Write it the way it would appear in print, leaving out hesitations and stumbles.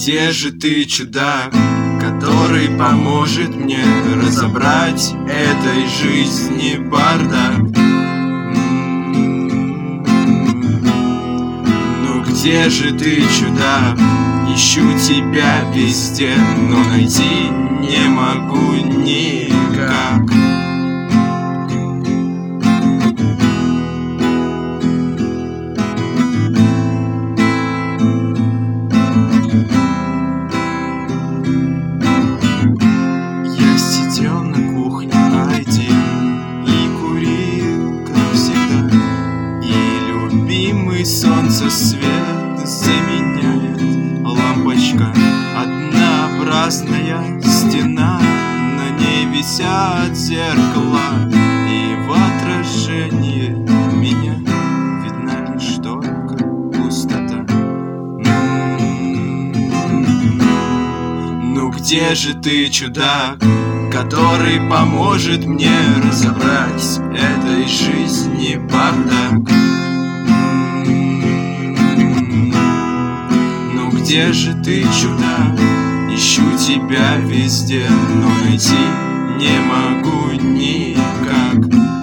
где же ты, чудак, который поможет мне разобрать этой жизни бардак? Ну где же ты, чудак? Ищу тебя везде, но найти не могу никак. Я сидел на кухне один и курил, как всегда, и любимый солнцесвет заменяет лампочка, однообразная стена, на ней висят зеркала, и в отражении меня видна лишь только пустота. Ну где же ты, чудак, который поможет мне разобрать этой жизни бардак? Где же ты, чудак? Ищу тебя везде, но найти не могу никак.